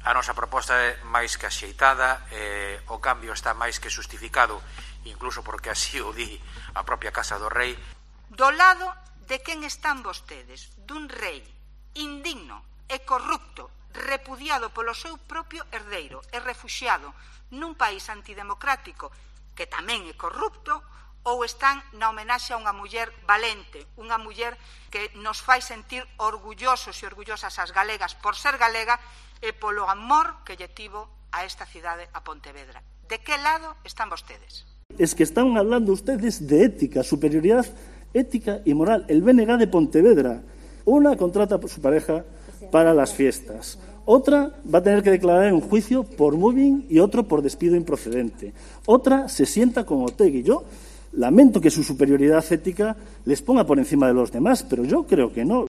A nosa proposta é máis que axeitada, o cambio está máis que justificado, incluso porque así o di a propia Casa do Rei. Do lado de quen están vostedes? Dun rei indigno e corrupto, repudiado polo seu propio herdeiro e refuxiado nun país antidemocrático que tamén é corrupto, ou están na homenaxe a unha muller valente, unha muller que nos fai sentir orgullosos e orgullosas as galegas por ser galega e polo amor que lle tivo a esta cidade, a Pontevedra. De que lado están vostedes? Es que están hablando ustedes de ética, superioridad ética y moral. El BNG de Pontevedra, una contrata a su pareja para las fiestas, otra va a tener que declarar en un juicio por moving y otro por despido improcedente, otra se sienta con Otegi. Yo lamento que su superioridad ética les ponga por encima de los demás, pero yo creo que no.